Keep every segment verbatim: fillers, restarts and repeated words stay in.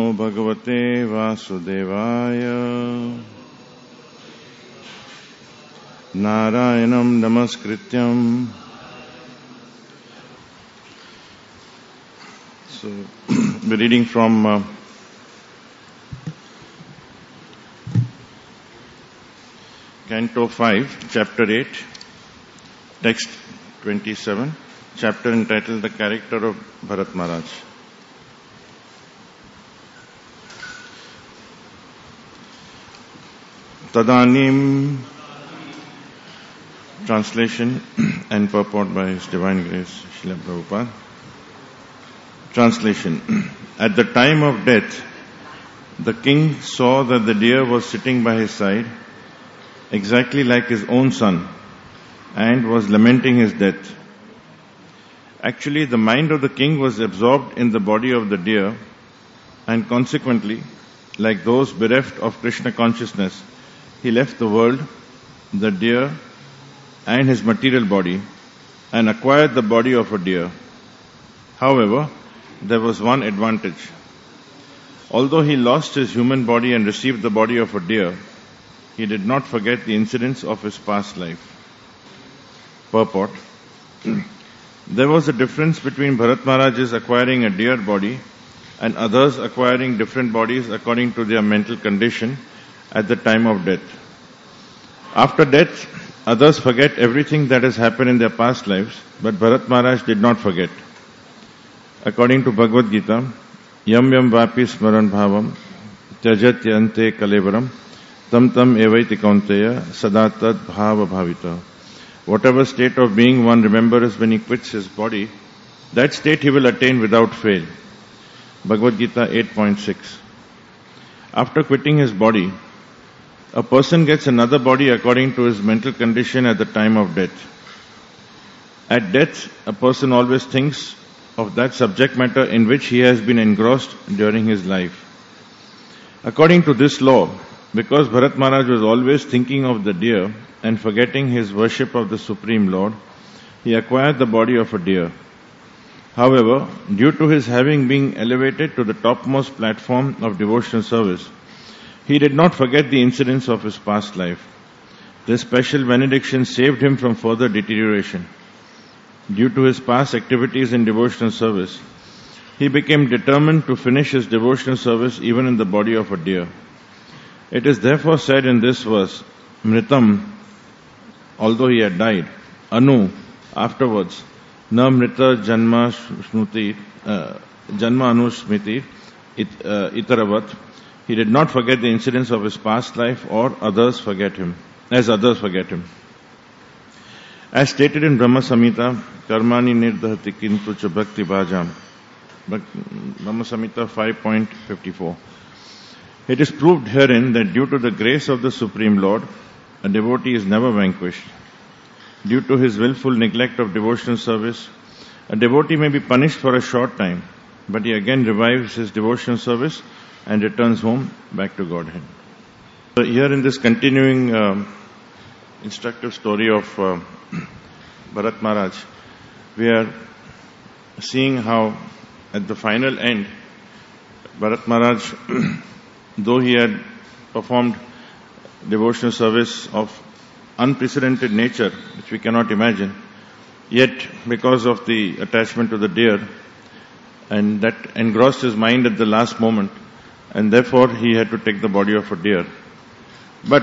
Namo Bhagavate Vasudevaya. Narayanam Namaskrityam. So, we're reading from uh, Canto five, Chapter eight, Text twenty-seven, chapter entitled The Character of Bharat Maharaj. Tadanim. Translation and purport by His Divine Grace, Srila Prabhupada. Translation. At the time of death, the king saw that the deer was sitting by his side, exactly like his own son, and was lamenting his death. Actually, the mind of the king was absorbed in the body of the deer, and consequently, like those bereft of Krishna consciousness, he left the world, the deer, and his material body, and acquired the body of a deer. However, there was one advantage. Although he lost his human body and received the body of a deer, he did not forget the incidents of his past life. Purport. There was a difference between Bharat Maharaj's acquiring a deer body and others acquiring different bodies according to their mental condition at the time of death. After death, others forget everything that has happened in their past lives, but Bharat Maharaj did not forget. According to Bhagavad Gita, Yam Yam Vapi Smaran Bhavam Tyajat Yante Kalevaram Tam Tam Evaiti Kaunteya Sadatad Bhava Bhavita. Whatever state of being one remembers when he quits his body, that state he will attain without fail. Bhagavad Gita eight point six. After quitting his body, a person gets another body according to his mental condition at the time of death. At death, a person always thinks of that subject matter in which he has been engrossed during his life. According to this law, because Bharat Maharaj was always thinking of the deer and forgetting his worship of the Supreme Lord, he acquired the body of a deer. However, due to his having been elevated to the topmost platform of devotional service, he did not forget the incidents of his past life. This special benediction saved him from further deterioration. Due to his past activities in devotional service, he became determined to finish his devotional service even in the body of a deer. It is therefore said in this verse, Mritam, although he had died, Anu, afterwards, Na Mrita Janma Shnuti, uh, Janma Anu Smiti, it, uh, Itaravat. He did not forget the incidents of his past life or others forget him, as others forget him. As stated in Brahma Samhita, Karmani Nirdhati Kintu Cha Bhakti Bhajam, Brahma Samhita five point fifty-four. It is proved herein that due to the grace of the Supreme Lord, a devotee is never vanquished. Due to his willful neglect of devotional service, a devotee may be punished for a short time, but he again revives his devotional service and returns home back to Godhead. So here in this continuing uh, instructive story of uh, Bharat Maharaj, we are seeing how at the final end, Bharat Maharaj, though he had performed devotional service of unprecedented nature, which we cannot imagine, yet because of the attachment to the deer, and that engrossed his mind at the last moment, and therefore he had to take the body of a deer. But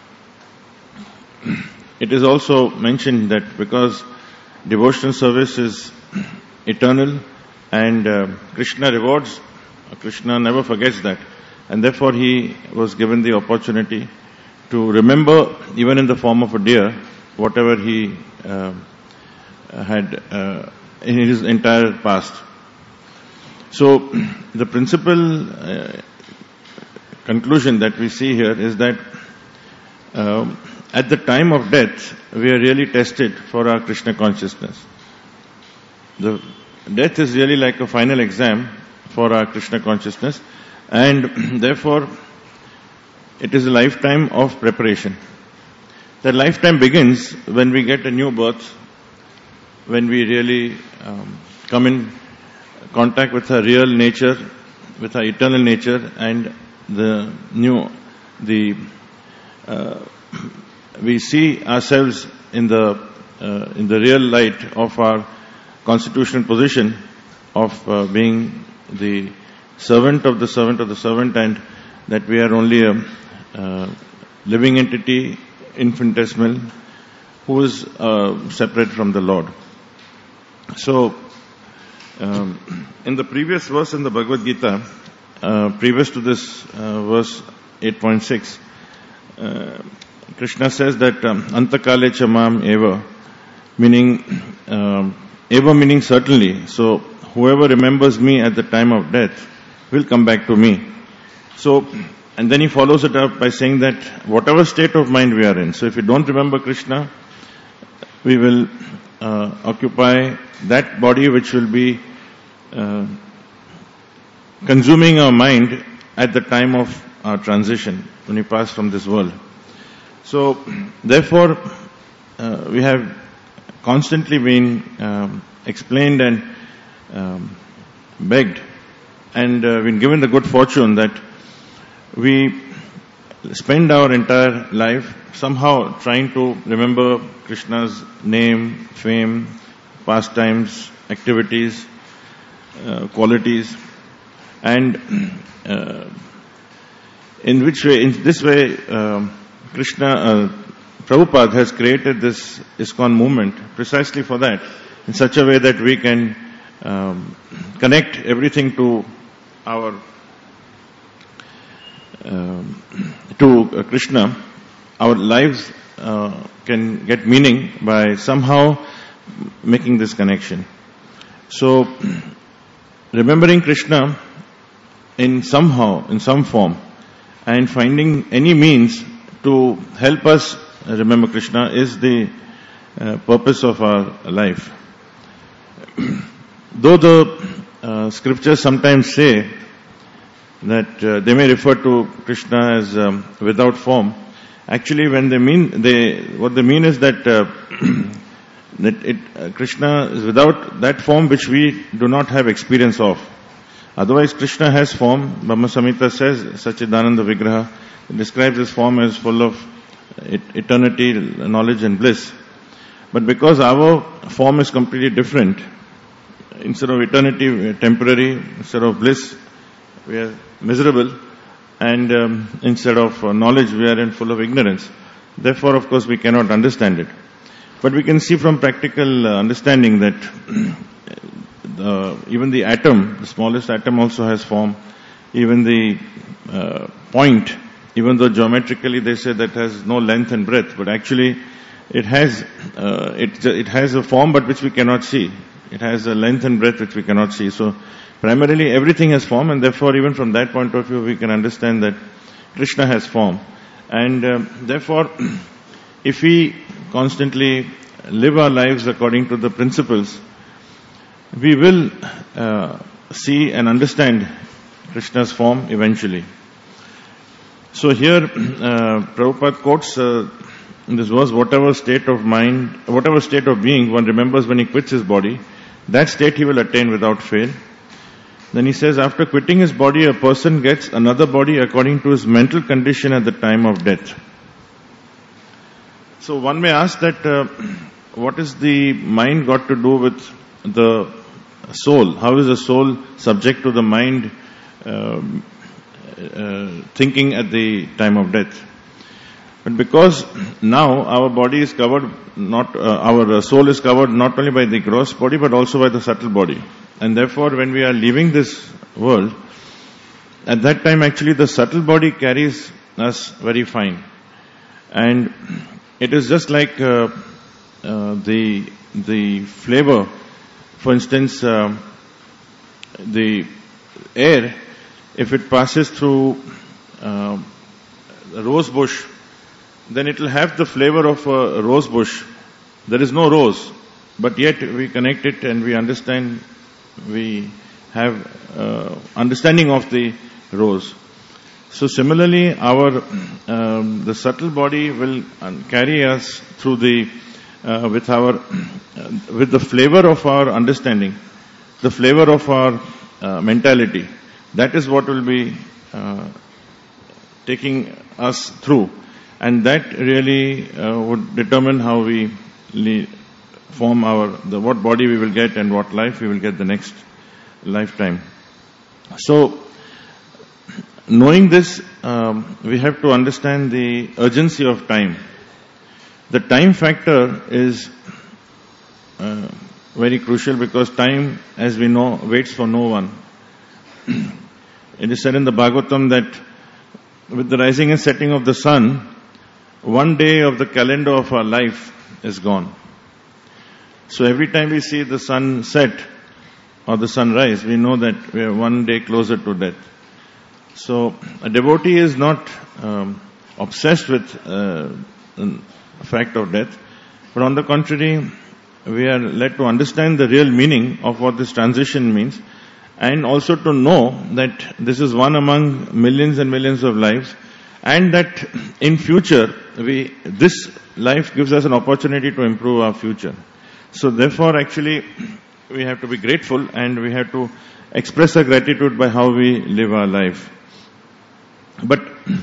it is also mentioned that because devotional service is eternal and uh, Krishna rewards, Krishna never forgets that, and therefore he was given the opportunity to remember, even in the form of a deer, whatever he uh, had uh, in his entire past. So the principal uh, conclusion that we see here is that uh, at the time of death, we are really tested for our Krishna consciousness. The death is really like a final exam for our Krishna consciousness, and therefore it is a lifetime of preparation. That lifetime begins when we get a new birth, when we really um, come in contact with our real nature, with our eternal nature and the new, the uh, we see ourselves in the uh, in the real light of our constitutional position of uh, being the servant of the servant of the servant, and that we are only a uh, living entity, infinitesimal, who is uh, separate from the Lord. So, um, in the previous verse in the Bhagavad Gita, uh, previous to this uh, verse eight point six, uh, Krishna says that um, Antakale chamam eva, meaning um, eva meaning certainly. So whoever remembers me at the time of death will come back to me. So, and then he follows it up by saying that whatever state of mind we are in, so if we don't remember Krishna, we will uh, occupy that body which will be uh, consuming our mind at the time of our transition, when we pass from this world. So, therefore, uh, we have constantly been um, explained and um, begged and uh, been given the good fortune that we spend our entire life somehow trying to remember Krishna's name, fame, pastimes, activities, uh, qualities, and uh, in which way, in this way, uh, Krishna, uh, Prabhupada has created this ISKCON movement precisely for that, in such a way that we can um, connect everything to our um, to uh, Krishna. Our lives uh, can get meaning by somehow making this connection. So, remembering Krishna in somehow, in some form, and finding any means to help us remember Krishna is the uh, purpose of our life. Though the uh, scriptures sometimes say that uh, they may refer to Krishna as um, without form, actually when they mean, they what they mean is that uh, that it, uh, Krishna is without that form which we do not have experience of. Otherwise, Krishna has form. Brahma Samhita says, Sachidananda Vigraha, it describes his form as full of eternity, knowledge and bliss. But because our form is completely different, instead of eternity, we are temporary. Instead of bliss, we are miserable. And um, instead of uh, knowledge, we are in full of ignorance. Therefore, of course, we cannot understand it. But we can see from practical uh, understanding that the, even the atom, the smallest atom also has form. Even the uh, point, even though geometrically they say that has no length and breadth, but actually it has uh, it it has a form but which we cannot see. It has a length and breadth which we cannot see. So primarily everything has form, and therefore even from that point of view we can understand that Krishna has form. And um, therefore, if we constantly live our lives according to the principles, we will uh, see and understand Krishna's form eventually. So here, uh, Prabhupada quotes uh, in this verse, whatever state of mind, whatever state of being one remembers when he quits his body, that state he will attain without fail. Then he says, after quitting his body, a person gets another body according to his mental condition at the time of death. So one may ask that, uh, what is the mind got to do with the soul? How is the soul subject to the mind um, uh, thinking at the time of death? But because now our body is covered, not uh, our soul is covered not only by the gross body but also by the subtle body. And therefore when we are leaving this world, at that time actually the subtle body carries us very fine. And it is just like uh, uh, the the flavor. For instance, uh, the air, if it passes through uh, a rose bush, then it will have the flavor of a rose bush. There is no rose, but yet we connect it and we understand, we have uh, understanding of the rose. So similarly, our um, the subtle body will carry us through the uh, with our uh, with the flavor of our understanding, the flavor of our uh, mentality. That is what will be uh, taking us through. And that really uh, would determine how we le- form our, the, what body we will get and what life we will get the next lifetime. So, knowing this, um, we have to understand the urgency of time. The time factor is uh, very crucial because time, as we know, waits for no one. It is said in the Bhagavatam that with the rising and setting of the sun, one day of the calendar of our life is gone. So every time we see the sun set or the sun rise, we know that we are one day closer to death. So a devotee is not um, obsessed with uh, the fact of death, but on the contrary, we are led to understand the real meaning of what this transition means, and also to know that this is one among millions and millions of lives, and that in future, we this life gives us an opportunity to improve our future. So therefore, actually, we have to be grateful and we have to express our gratitude by how we live our life. But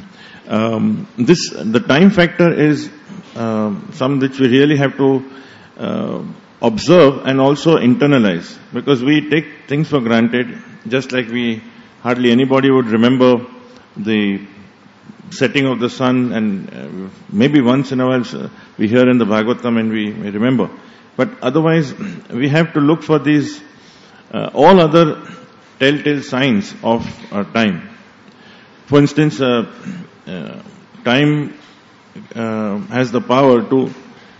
um, this, the time factor is uh, something which we really have to uh, observe and also internalize, because we take things for granted, just like we hardly anybody would remember the setting of the sun, and uh, maybe once in a while uh, we hear in the Bhagavatam and we, we remember. But otherwise, we have to look for these uh, all other telltale signs of uh, time. For instance, uh, uh, time uh, has the power to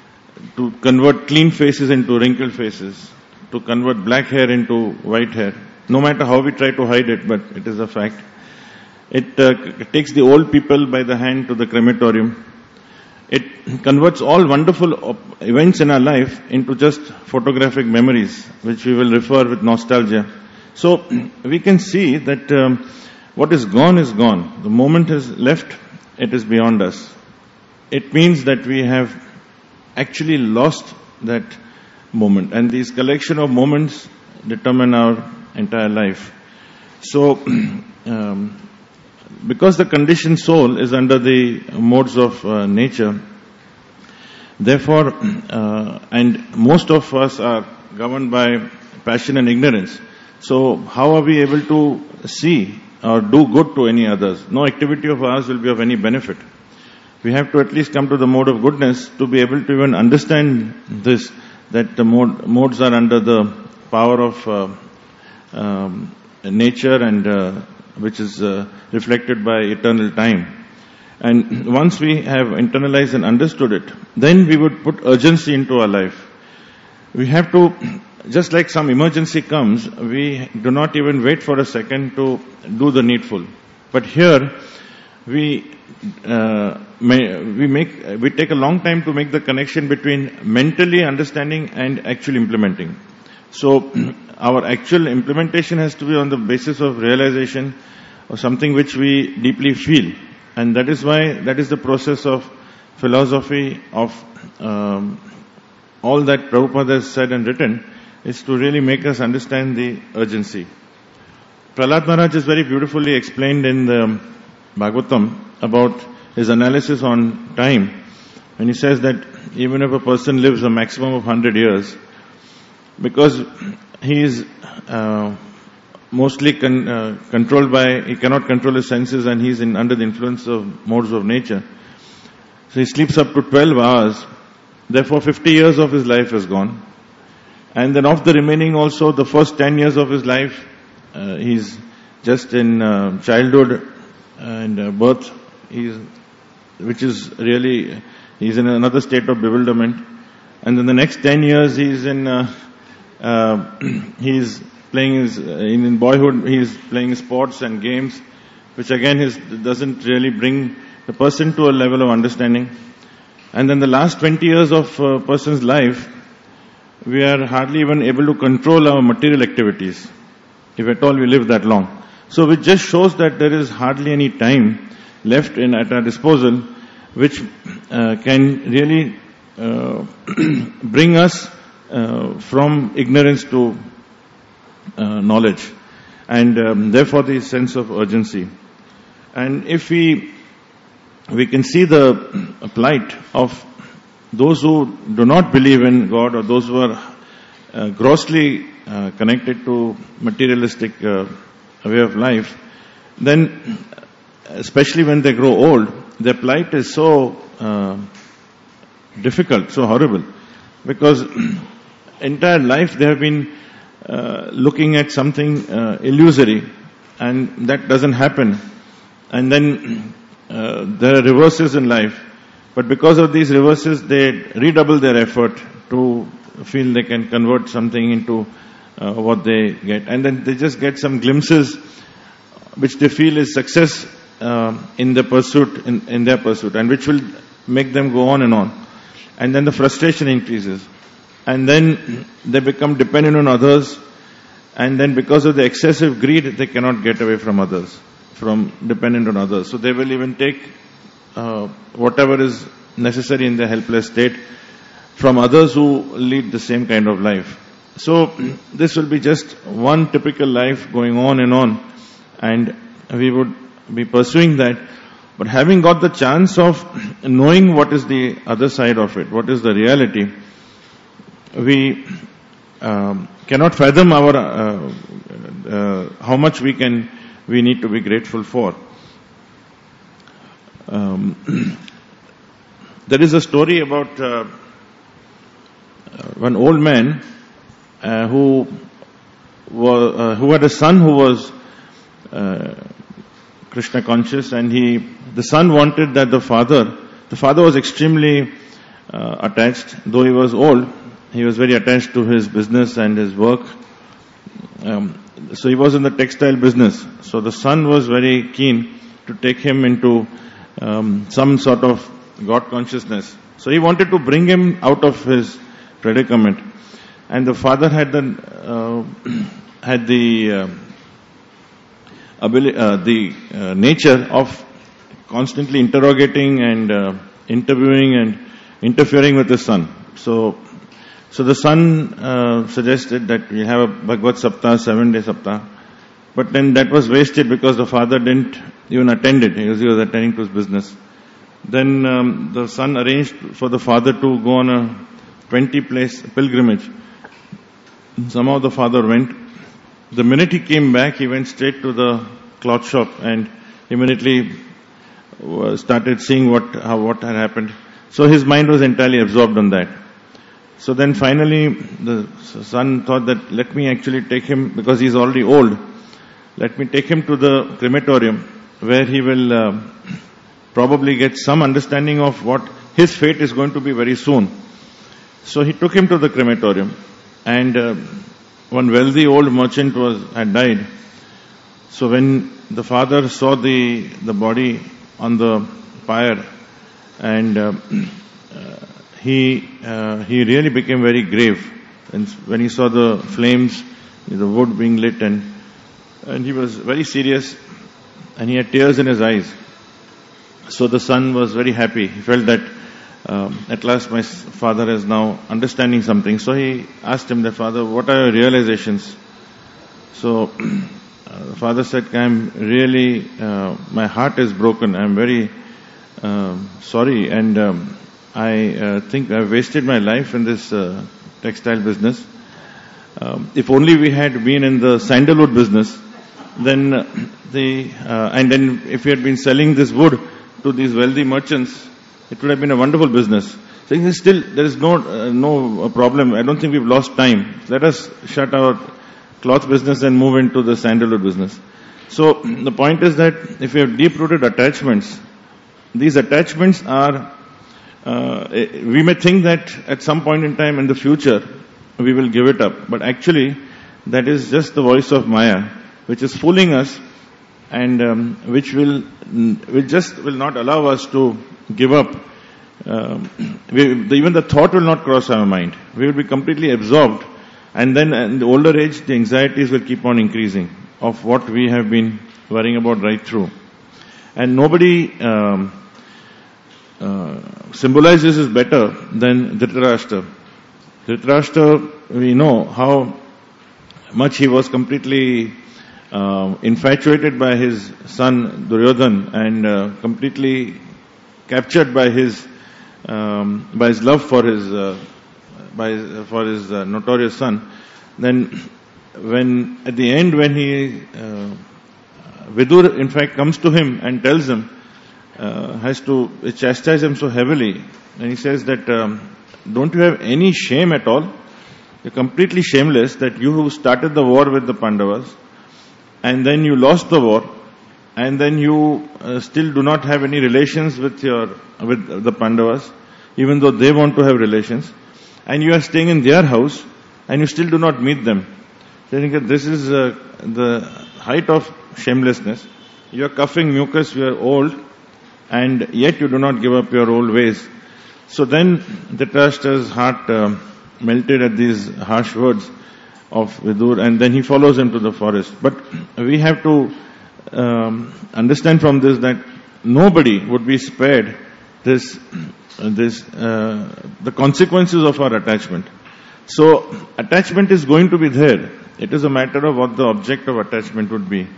to convert clean faces into wrinkled faces, to convert black hair into white hair. No matter how we try to hide it, but it is a fact. It uh, takes the old people by the hand to the crematorium. It converts all wonderful events in our life into just photographic memories, which we will refer with nostalgia. So we can see that um, what is gone is gone. The moment is left, it is beyond us. It means that we have actually lost that moment. And these collection of moments determine our entire life. So, um, because the conditioned soul is under the modes of uh, nature, therefore, uh, and most of us are governed by passion and ignorance. So, how are we able to see or do good to any others? No activity of ours will be of any benefit. We have to at least come to the mode of goodness to be able to even understand this, that the mode, modes are under the power of uh, um, nature and uh, which is uh, reflected by eternal time. And once we have internalized and understood it, then we would put urgency into our life. We have to, just like some emergency comes, we do not even wait for a second to do the needful. But here, we uh, may, we make we take a long time to make the connection between mentally understanding and actually implementing. So our actual implementation has to be on the basis of realization or something which we deeply feel. And that is why, that is the process of philosophy of um, all that Prabhupada has said and written, is to really make us understand the urgency. Prahlad Maharaj is very beautifully explained in the Bhagavatam about his analysis on time. And he says that even if a person lives a maximum of one hundred years, because he is uh, mostly con- uh, controlled by, he cannot control his senses and he is in, under the influence of modes of nature. So he sleeps up to twelve hours. Therefore fifty years of his life is gone. And then of the remaining also, the first ten years of his life, uh, he's just in uh, childhood and uh, birth, he's, which is really, he's in another state of bewilderment. And then the next ten years he's in, uh, uh, he's playing his, uh, in boyhood he's playing sports and games, which again is, doesn't really bring the person to a level of understanding. And then the last twenty years of a person's life, we are hardly even able to control our material activities, if at all we live that long. So which just shows that there is hardly any time left in at our disposal, which uh, can really uh, bring us uh, from ignorance to uh, knowledge. And um, therefore the sense of urgency. And if we we can see the plight of those who do not believe in God, or those who are uh, grossly uh, connected to materialistic uh, way of life, then especially when they grow old, their plight is so uh, difficult, so horrible, because entire life they have been uh, looking at something uh, illusory, and that doesn't happen. And then uh, there are reverses in life, but because of these reverses, they redouble their effort to feel they can convert something into uh, what they get. And then they just get some glimpses which they feel is success uh, in the pursuit, in, in their pursuit, and which will make them go on and on. And then the frustration increases. And then they become dependent on others. And then because of the excessive greed, they cannot get away from others, from dependent on others. So they will even take uh, whatever is necessary in their helpless state from others who lead the same kind of life. So this will be just one typical life going on and on. And we would be pursuing that. But having got the chance of knowing what is the other side of it, what is the reality, we um, cannot fathom our uh, uh, how much we can we need to be grateful for. Um, there is a story about uh, one old man uh, who was uh, who had a son who was uh, Krishna conscious, and he the son wanted that the father the father was extremely uh, attached, though he was old. He was very attached to his business and his work. Um, so he was in the textile business. So the son was very keen to take him into um, some sort of God consciousness. So he wanted to bring him out of his predicament. And the father had the uh, had the uh, ability, uh, the uh, nature of constantly interrogating and uh, interviewing and interfering with his son. So. So the son uh, suggested that we have a Bhagavad Saptah, seven day Saptah. But then that was wasted because the father didn't even attend it. He was, he was attending to his business. Then um, the son arranged for the father to go on a twenty place pilgrimage. Somehow the father went. The minute he came back, he went straight to the cloth shop and immediately started seeing what how, what had happened. So his mind was entirely absorbed on that. So then finally the son thought that let me actually take him, because he's already old, let me take him to the crematorium where he will uh, probably get some understanding of what his fate is going to be very soon. So he took him to the crematorium, and uh, one wealthy old merchant was had died. So when the father saw the the body on the pyre, and uh, uh, he uh, he really became very grave. And when he saw the flames, the wood being lit, and and he was very serious, and he had tears in his eyes. So the son was very happy. He felt that um, at last my father is now understanding something. So he asked him that, Father, what are your realizations? So uh, the father said, I'm really, uh, my heart is broken. I'm very uh, sorry, and um, I uh, think I've wasted my life in this uh, textile business. Um, if only we had been in the sandalwood business, then uh, the uh, and then if we had been selling this wood to these wealthy merchants, it would have been a wonderful business. So still, there is no uh, no problem. I don't think we've lost time. Let us shut our cloth business and move into the sandalwood business. So the point is that if we have deep-rooted attachments, these attachments are, uh, we may think that at some point in time in the future, we will give it up. But actually, that is just the voice of Maya, which is fooling us, and um, which will, will just will not allow us to give up. Um, we, the, even the thought will not cross our mind. We will be completely absorbed, and then in the older age, the anxieties will keep on increasing of what we have been worrying about right through. And nobody um, uh, symbolizes this better than Dhritarashtra. Dhritarashtra, we know how much he was completely uh, infatuated by his son Duryodhan and uh, completely captured by his um, by his love for his uh, by his, for his uh, notorious son, then when at the end when he uh, Vidur in fact comes to him and tells him, uh, has to chastise him so heavily, and he says that um, don't you have any shame at all? You're completely shameless that you who started the war with the Pandavas and then you lost the war and then you uh, still do not have any relations with your with the Pandavas, even though they want to have relations, and you are staying in their house and you still do not meet them. So I think that this is uh, the height of shamelessness. You are coughing mucus, you are old, and yet you do not give up your old ways. So then Dhritarashtra's heart uh, melted at these harsh words of Vidur, and then he follows him to the forest. But we have to um, understand from this that nobody would be spared this, this, uh, the consequences of our attachment. So attachment is going to be there. It is a matter of what the object of attachment would be.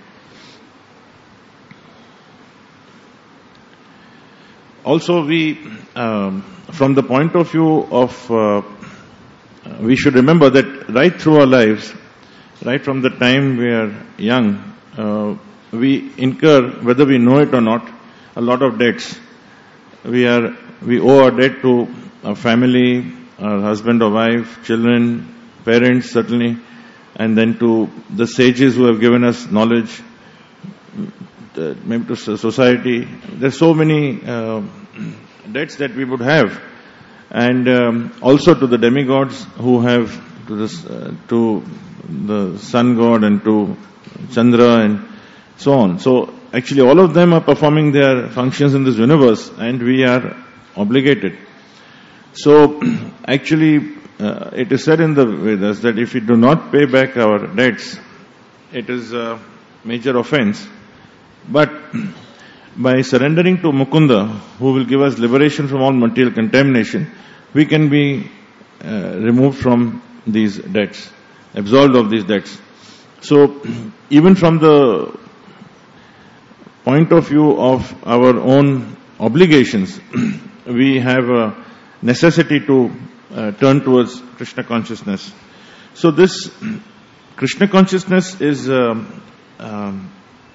Also, we, um, from the point of view of, uh, we should remember that right through our lives, right from the time we are young, uh, we incur, whether we know it or not, a lot of debts. We are, we owe our debt to our family, our husband or wife, children, parents certainly, and then to the sages who have given us knowledge, uh, maybe to society. There's so many uh, debts that we would have, and um, also to the demigods who have to the uh, to the sun god and to Chandra and so on. So actually, all of them are performing their functions in this universe, and we are obligated. So actually, uh, it is said in the Vedas that if we do not pay back our debts, it is a major offense. But by surrendering to Mukunda, who will give us liberation from all material contamination, we can be uh, removed from these debts, absolved of these debts. So even from the point of view of our own obligations, we have a necessity to uh, turn towards Krishna consciousness. So this Krishna consciousness is um, um,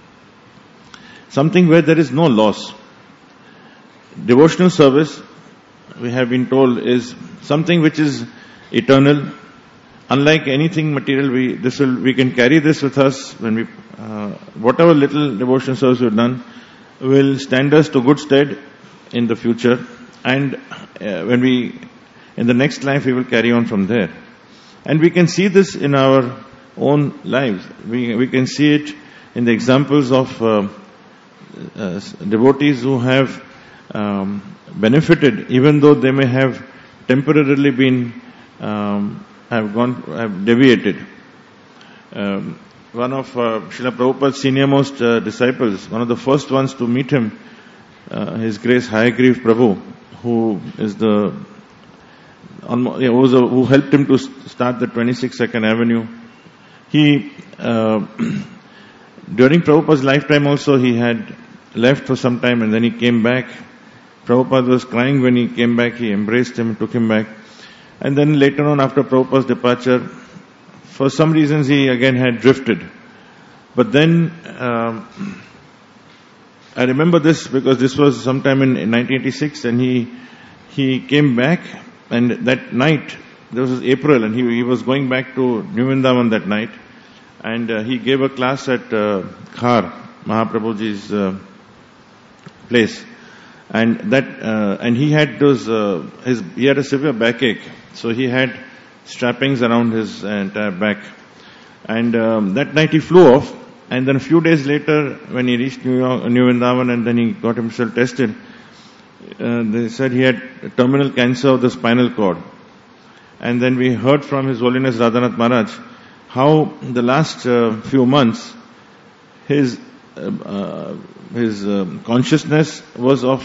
something where there is no loss. Devotional service, we have been told, is something which is eternal. Unlike anything material, we this will we can carry this with us when we uh, whatever little devotional service we've done will stand us to good stead in the future, and uh, when we in the next life we will carry on from there. And we can see this in our own lives. We we can see it in the examples of uh, uh, devotees who have um, benefited, even though they may have temporarily been um, have gone have deviated. Um, one of uh, Srila Prabhupada's senior most uh, disciples, one of the first ones to meet him, uh, His Grace Hayagriv Prabhu, who is the who, was a, who helped him to start the twenty-sixth Second Avenue. He uh, during Prabhupada's lifetime also he had left for some time and then he came back. Prabhupada was crying when he came back. He embraced him, took him back. And then later on, after Prabhupada's departure, for some reasons he again had drifted. But then, um, I remember this because this was sometime in, in nineteen eighty-six, and he he came back, and that night, this was April, and he, he was going back to New Vrindavan that night, and uh, he gave a class at uh, Khar, Mahaprabhuji's uh, place. And that, uh, and he had those, uh, his, he had a severe backache. So he had strappings around his entire back. And, um, that night he flew off. And then a few days later, when he reached New York, New Vrindavan, and then he got himself tested, uh, they said he had terminal cancer of the spinal cord. And then we heard from His Holiness Radhanath Maharaj how the last uh, few months, his, uh, uh, his uh, consciousness was of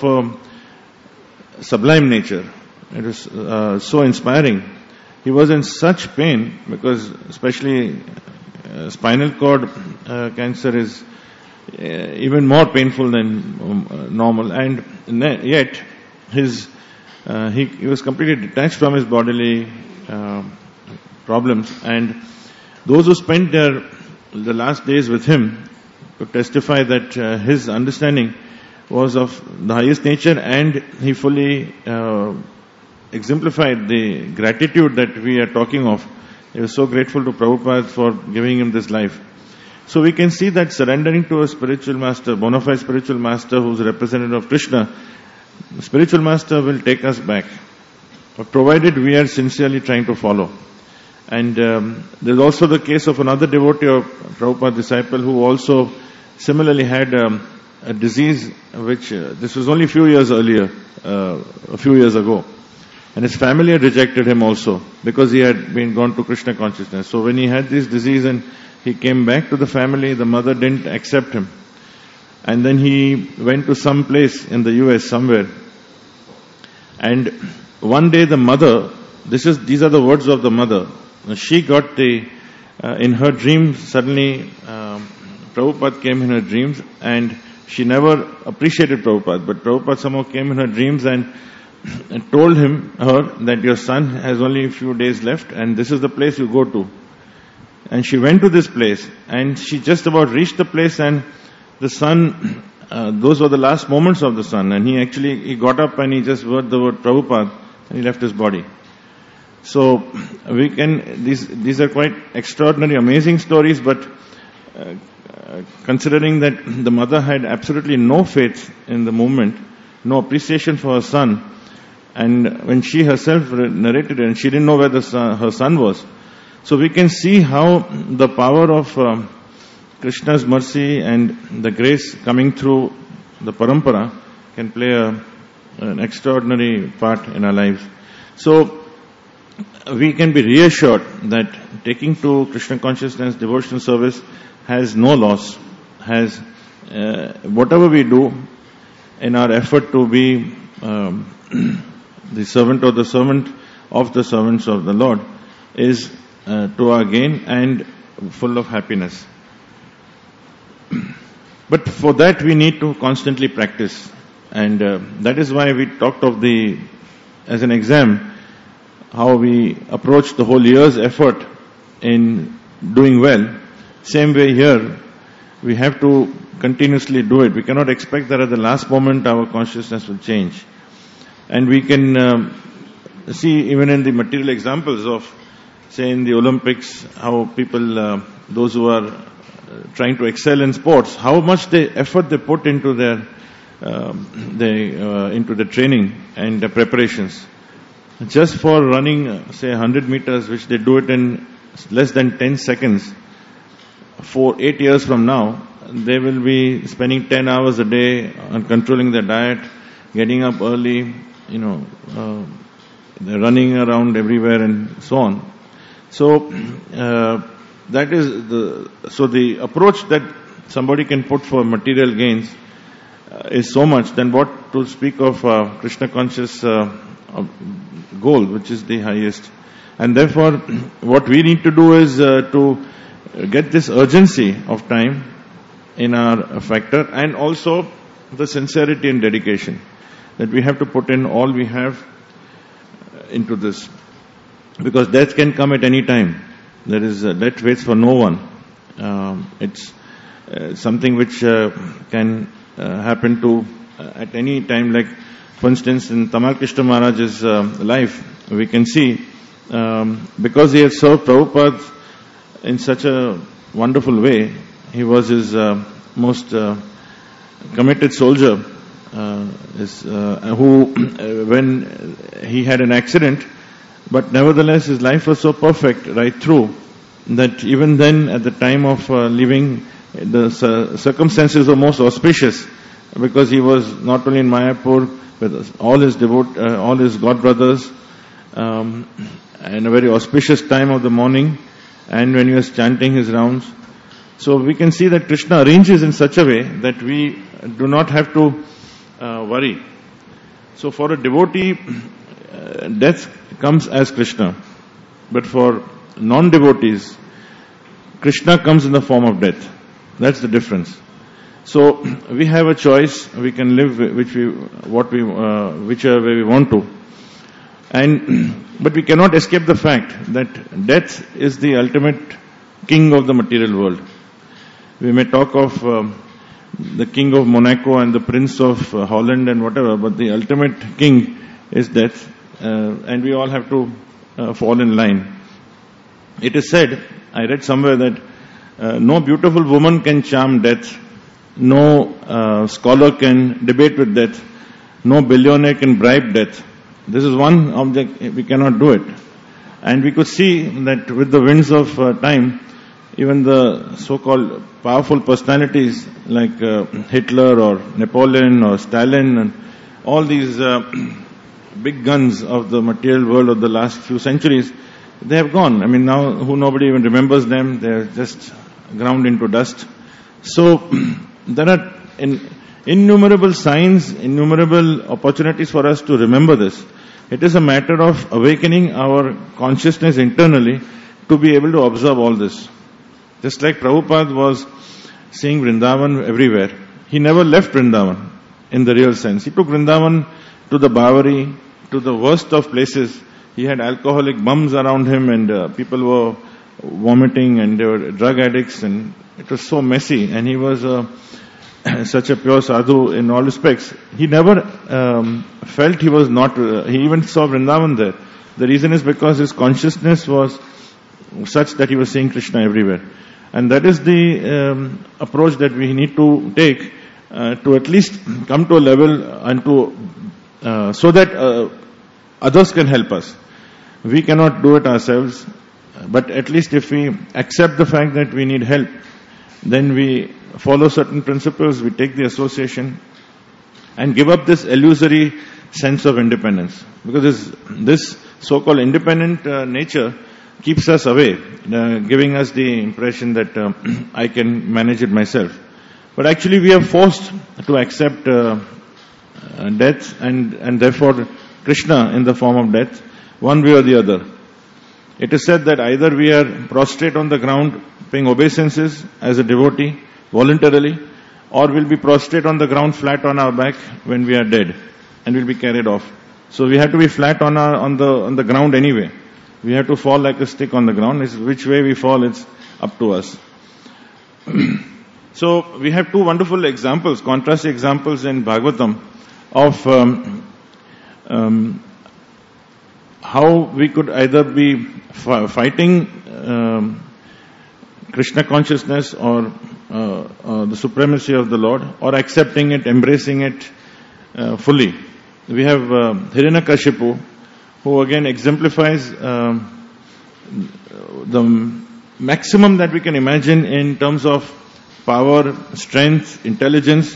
a sublime nature. It was uh, so inspiring. He was in such pain because, especially uh, spinal cord uh, cancer is uh, even more painful than um, uh, normal, and ne- yet his uh, he, he was completely detached from his bodily uh, problems, and those who spent their the last days with him could testify that uh, his understanding was of the highest nature, and he fully uh, exemplified the gratitude that we are talking of. He was so grateful to Prabhupada for giving him this life. So we can see that surrendering to a spiritual master, bona fide spiritual master who is a representative of Krishna, the spiritual master will take us back, provided we are sincerely trying to follow. And um, there's also the case of another devotee of Prabhupada's disciple who also similarly had um, a disease which, uh, this was only a few years earlier, uh, a few years ago. And his family had rejected him also because he had been gone to Krishna consciousness. So when he had this disease and he came back to the family, the mother didn't accept him. And then he went to some place in the U S somewhere. And one day the mother, this is, these are the words of the mother. She got the, uh, in her dreams, suddenly um, Prabhupada came in her dreams, and she never appreciated Prabhupada. But Prabhupada somehow came in her dreams and and told him, her, that your son has only a few days left and this is the place you go to. And she went to this place and she just about reached the place, and the son, uh, those were the last moments of the son, and he actually, he got up and he just heard the word Prabhupada and he left his body. So we can, these, these are quite extraordinary, amazing stories, but uh, uh, considering that the mother had absolutely no faith in the movement, no appreciation for her son, and when she herself narrated it, and she didn't know where the son, her son was. So we can see how the power of um, Krishna's mercy and the grace coming through the parampara can play a, an extraordinary part in our lives. So we can be reassured that taking to Krishna consciousness devotional service has no loss, has uh, whatever we do in our effort to be um, the servant or the servant of the servants of the Lord is uh, to our gain and full of happiness. But for that we need to constantly practice, and uh, that is why we talked of the, as an exam, how we approach the whole year's effort in doing well. Same way here, we have to continuously do it. We cannot expect that at the last moment our consciousness will change. And we can um, see even in the material examples of, say in the Olympics, how people, uh, those who are uh, trying to excel in sports, how much they effort they put into their, um, they, uh, into the training and the preparations. Just for running, uh, say one hundred meters, which they do it in less than ten seconds, for eight years from now, they will be spending ten hours a day on controlling their diet, getting up early, you know, uh, they're running around everywhere and so on. So, uh, that is the, so the approach that somebody can put for material gains uh, is so much, then what to speak of uh, Krishna conscious uh, goal, which is the highest. And therefore, what we need to do is uh, to get this urgency of time in our factor, and also the sincerity and dedication, that we have to put in all we have into this, because death can come at any time. There is uh, death waits for no one. Um, it's uh, something which uh, can uh, happen to uh, at any time. Like, for instance, in Tamal Krishna Maharaj's uh, life, we can see um, because he had served Prabhupada in such a wonderful way, he was his uh, most uh, committed soldier, uh, is, uh, who, uh, when he had an accident, but nevertheless his life was so perfect right through, that even then at the time of uh, leaving, the uh, circumstances were most auspicious, because he was not only in Mayapur with all his devote, uh, all his god brothers, um, in a very auspicious time of the morning, and when he was chanting his rounds. So we can see that Krishna arranges in such a way that we do not have to uh, worry. So for a devotee, uh, death comes as Krishna. But for non-devotees, Krishna comes in the form of death. That's the difference. So we have a choice. We can live which we, what we, uh, whichever way we want to, and but we cannot escape the fact that death is the ultimate king of the material world. We may talk of uh, the king of Monaco and the prince of uh, Holland and whatever, but the ultimate king is death, uh, and we all have to uh, fall in line. It is said, I read somewhere that uh, no beautiful woman can charm death, no uh, scholar can debate with death, no billionaire can bribe death. This is one object, we cannot do it. And we could see that with the winds of uh, time, even the so-called powerful personalities like uh, Hitler or Napoleon or Stalin and all these uh, big guns of the material world of the last few centuries, they have gone. I mean, now who nobody even remembers them. They are just ground into dust. So there are in, innumerable signs, innumerable opportunities for us to remember this. It is a matter of awakening our consciousness internally to be able to observe all this. Just like Prabhupada was seeing Vrindavan everywhere. He never left Vrindavan in the real sense. He took Vrindavan to the Bavari, to the worst of places. He had alcoholic bums around him and uh, people were vomiting and they were drug addicts and it was so messy. And he was uh, such a pure sadhu in all respects. He never um, felt he was not, uh, he even saw Vrindavan there. The reason is because his consciousness was such that he was seeing Krishna everywhere. And that is the um, approach that we need to take uh, to at least come to a level and to, uh, so that uh, others can help us. We cannot do it ourselves, but at least if we accept the fact that we need help, then we follow certain principles, we take the association and give up this illusory sense of independence. Because this, this so-called independent uh, nature keeps us away, uh, giving us the impression that uh, I can manage it myself. But actually we are forced to accept uh, uh, death and, and therefore Krishna in the form of death, one way or the other. It is said that either we are prostrate on the ground paying obeisances as a devotee voluntarily, or we'll be prostrate on the ground flat on our back when we are dead and we'll be carried off. So we have to be flat on our, on the, on the ground anyway. We have to fall like a stick on the ground. It's which way we fall, it's up to us. So we have two wonderful examples, contrasting examples in Bhagavatam of um, um, how we could either be f- fighting um, Krishna consciousness or uh, uh, the supremacy of the Lord, or accepting it, embracing it uh, fully. We have uh, Hiranyakashipu, who again exemplifies uh, the maximum that we can imagine in terms of power, strength, intelligence,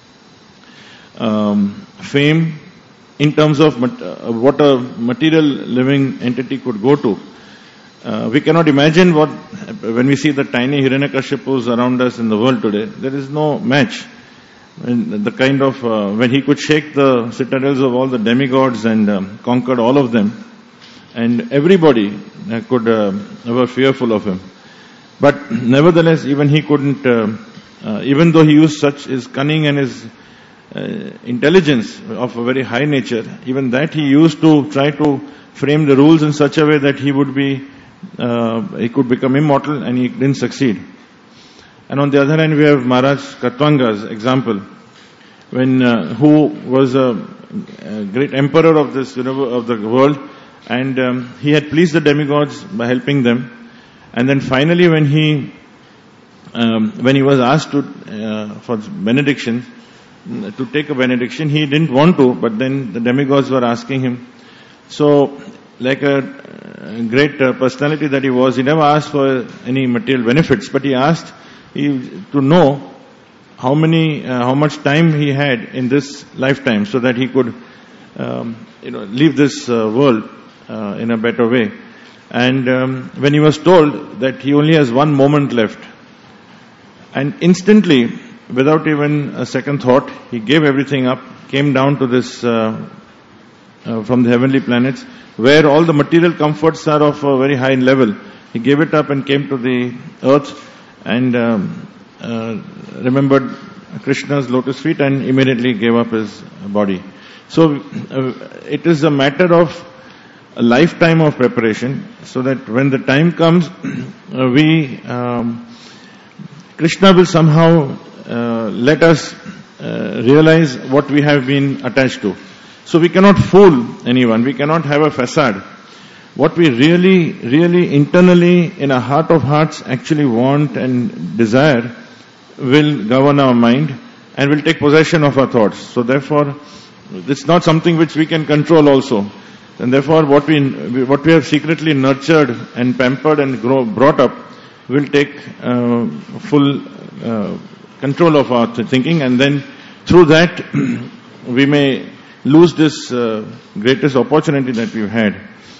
um, fame, in terms of mat- uh, what a material living entity could go to. Uh, we cannot imagine what, when we see the tiny Hiranyakashipus around us in the world today, there is no match. And the kind of, uh, when he could shake the citadels of all the demigods and um, conquered all of them, and everybody uh, could uh, were fearful of him. But nevertheless, even he couldn't, uh, uh, even though he used such his cunning and his uh, intelligence of a very high nature, even that he used to try to frame the rules in such a way that he would be, uh, he could become immortal, and he didn't succeed. And on the other hand, we have Maharaj Katwanga's example, when uh, who was a, a great emperor of this of the world, and um, he had pleased the demigods by helping them. And then finally, when he um, when he was asked to uh, for benediction, to take a benediction, he didn't want to, but then the demigods were asking him. So, like a, a great uh, personality that he was, he never asked for any material benefits, but he asked He, to know how many, uh, how much time he had in this lifetime, so that he could, um, you know, leave this uh, world uh, in a better way. And um, when he was told that he only has one moment left, and instantly, without even a second thought, he gave everything up, came down to this uh, uh, from the heavenly planets, where all the material comforts are of a very high level, He gave it up and came to the earth and um, uh, remembered Krishna's lotus feet and immediately gave up his body. So uh, it is a matter of a lifetime of preparation, so that when the time comes, uh, we um, Krishna will somehow uh, let us uh, realize what we have been attached to. So we cannot fool anyone. We cannot have a facade. What we really, really internally, in our heart of hearts, actually want and desire will govern our mind and will take possession of our thoughts. So therefore, it's not something which we can control also. And therefore, what we what we have secretly nurtured and pampered and grow, brought up will take uh, full uh, control of our thinking, and then through that we may lose this uh, greatest opportunity that we've had.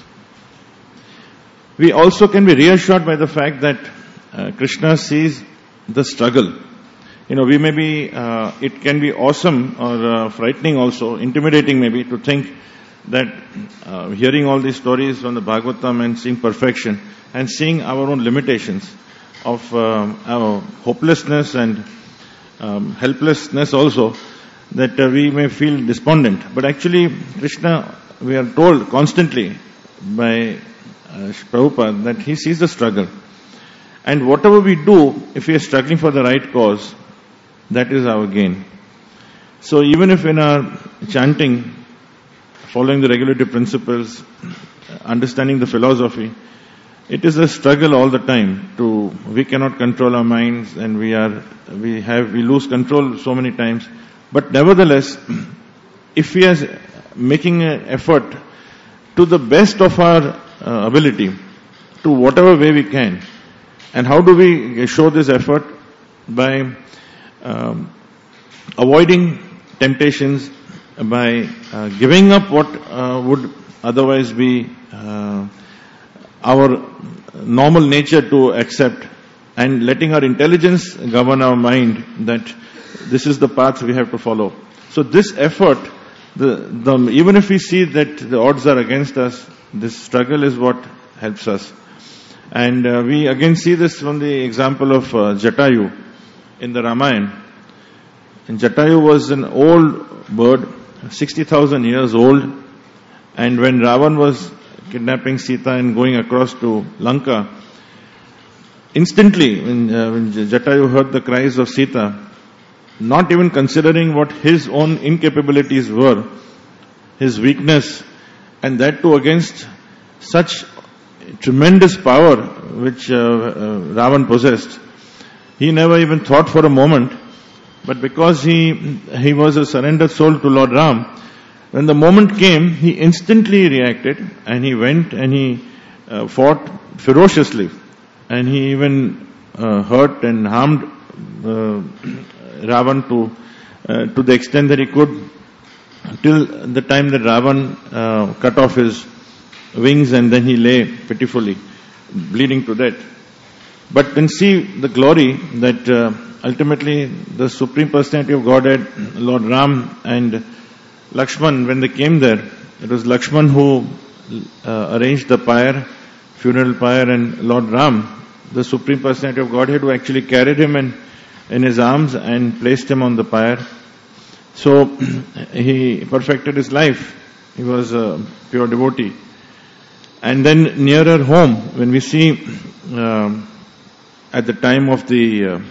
We also can be reassured by the fact that uh, Krishna sees the struggle. You know, we may be, uh, it can be awesome or uh, frightening also, intimidating maybe, to think that uh, hearing all these stories from the Bhagavatam and seeing perfection and seeing our own limitations of uh, our hopelessness and um, helplessness also, that uh, we may feel despondent. But actually, Krishna, we are told constantly by uh, Prabhupada that he sees the struggle. And whatever we do, if we are struggling for the right cause, that is our gain. So even if in our chanting, following the regulative principles, understanding the philosophy, it is a struggle all the time. To we cannot control our minds, and we are we have we lose control so many times. But nevertheless, if we are making an effort to the best of our uh, ability, to whatever way we can, and how do we show this effort? By um, avoiding temptations, by uh, giving up what uh, would otherwise be uh, our normal nature to accept, and letting our intelligence govern our mind, that this is the path we have to follow. So this effort, the, the even if we see that the odds are against us, this struggle is what helps us. And uh, we again see this from the example of uh, Jatayu in the Ramayana. And Jatayu was an old bird, sixty thousand years old, and when Ravan was kidnapping Sita and going across to Lanka, instantly when, uh, when Jatayu heard the cries of Sita, not even considering what his own incapabilities were, his weakness, and that too against such tremendous power which uh, uh, Ravan possessed, he never even thought for a moment. But because he he was a surrendered soul to Lord Ram, when the moment came, he instantly reacted, and he went and he uh, fought ferociously, and he even uh, hurt and harmed uh, Ravan to uh, to the extent that he could, till the time that Ravan uh, cut off his wings, and then he lay pitifully, bleeding to death. But then see the glory that uh, ultimately the Supreme Personality of Godhead, Lord Ram and Lakshman, when they came there, it was Lakshman who uh, arranged the pyre, funeral pyre, and Lord Ram, the Supreme Personality of Godhead, who actually carried him in, in his arms and placed him on the pyre. So he perfected his life. He was a pure devotee. And then nearer home, when we see uh, at the time of the uh,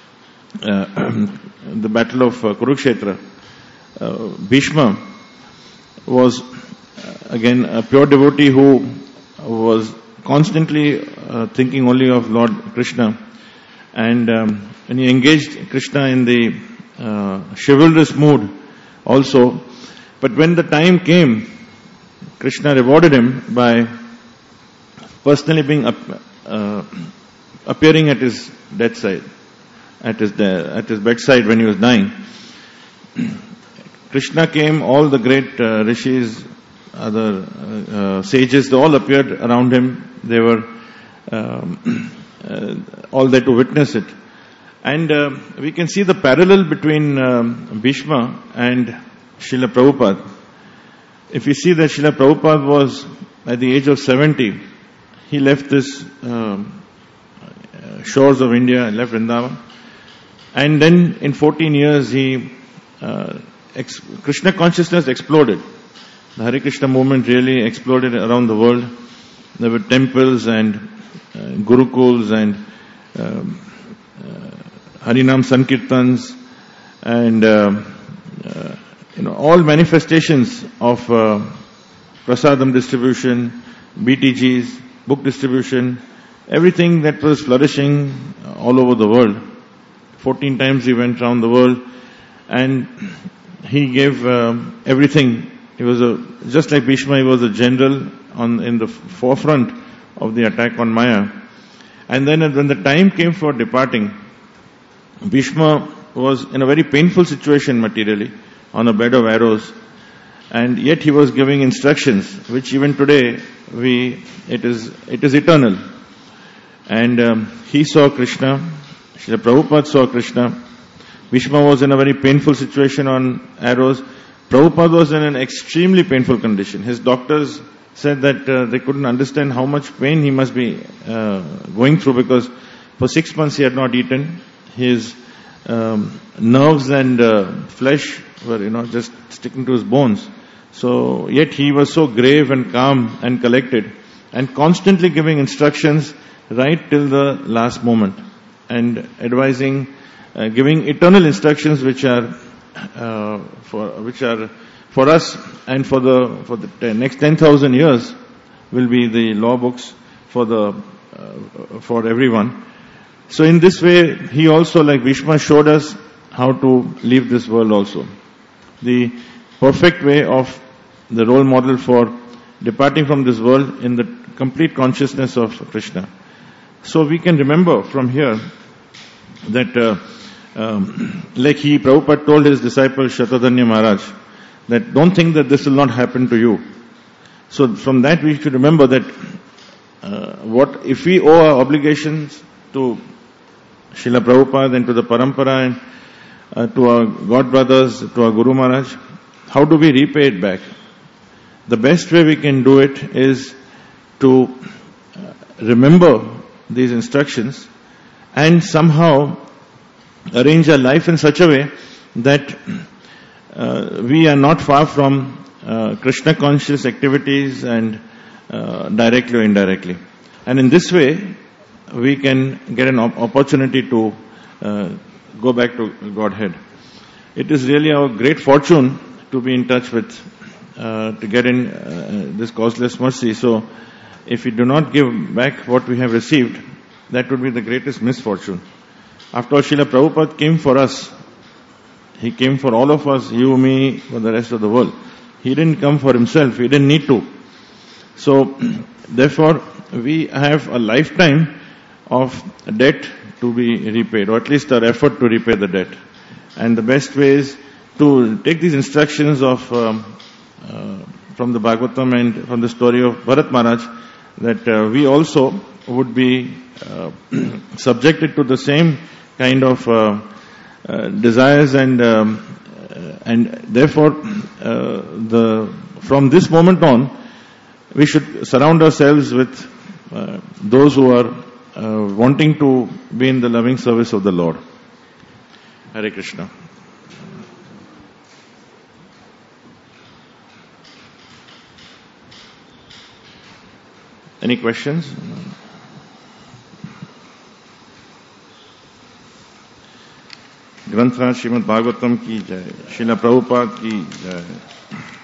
uh, the battle of uh, Kurukshetra, uh, Bhishma was uh, again a pure devotee who was constantly uh, thinking only of Lord Krishna, and um, when he engaged Krishna in the uh, chivalrous mood also. But when the time came, Krishna rewarded him by personally being up, uh, appearing at his deathside, at his de- at his bedside when he was dying. Krishna came, all the great uh, rishis, other uh, uh, sages, they all appeared around him. They were um, uh, all there to witness it. And uh, we can see the parallel between um, Bhishma and Srila Prabhupada. If you see that Srila Prabhupada was at the age of seventy, he left this um, uh, shores of India, left Vrindavan. And then in fourteen years, he uh, ex- Krishna consciousness exploded. The Hare Krishna movement really exploded around the world. There were temples and uh, gurukuls and um, uh, Harinam Sankirtans and uh, uh, you know all manifestations of uh, prasadam distribution, B T Gs, book distribution, everything that was flourishing all over the world. Fourteen times he went around the world, and he gave uh, everything. He was a just like Bhishma. He was a general on in the forefront of the attack on Maya. And then when the time came for departing, Bhishma was in a very painful situation materially, on a bed of arrows, and yet he was giving instructions, which even today we it is it is eternal. And um, he saw Krishna. Srila Prabhupada saw Krishna. Bhishma was in a very painful situation on arrows. Prabhupada was in an extremely painful condition. His doctors said that uh, they couldn't understand how much pain he must be uh, going through, because for six months he had not eaten. His um, nerves and uh, flesh were, you know, just sticking to his bones. So, yet he was so grave and calm and collected, and constantly giving instructions right till the last moment, and advising, uh, giving eternal instructions which are uh, for which are for us and for the for the ten, next ten thousand years will be the law books for the uh, for everyone. So in this way, he also, like Bhishma, showed us how to leave this world also. The perfect way of the role model for departing from this world in the complete consciousness of Krishna. So we can remember from here that uh, um, like he, Prabhupada told his disciple Shatadanya Maharaj, that don't think that this will not happen to you. So from that we should remember that uh, what if we owe our obligations to Srila Prabhupada and to the Parampara and uh, to our God brothers, to our Guru Maharaj, how do we repay it back? The best way we can do it is to uh, remember these instructions and somehow arrange our life in such a way that uh, we are not far from uh, Krishna conscious activities and uh, directly or indirectly. And in this way, we can get an op- opportunity to uh, go back to Godhead. It is really our great fortune to be in touch with, uh, to get in uh, this causeless mercy. So, if we do not give back what we have received, that would be the greatest misfortune. After all, Srila Prabhupada came for us. He came for all of us, you, me, for the rest of the world. He didn't come for himself. He didn't need to. So, therefore, we have a lifetime of debt to be repaid, or at least our effort to repay the debt. And the best way is to take these instructions of um, uh, from the Bhagavatam and from the story of Bharat Maharaj, that uh, we also would be uh, subjected to the same kind of uh, uh, desires, and um, uh, and therefore uh, the from this moment on we should surround ourselves with uh, those who are uh, wanting to be in the loving service of the Lord. Hare Krishna. Any questions? ग्रंथराज Shrimad Bhagavatam की जय, श्रील प्रभुपाद की जय.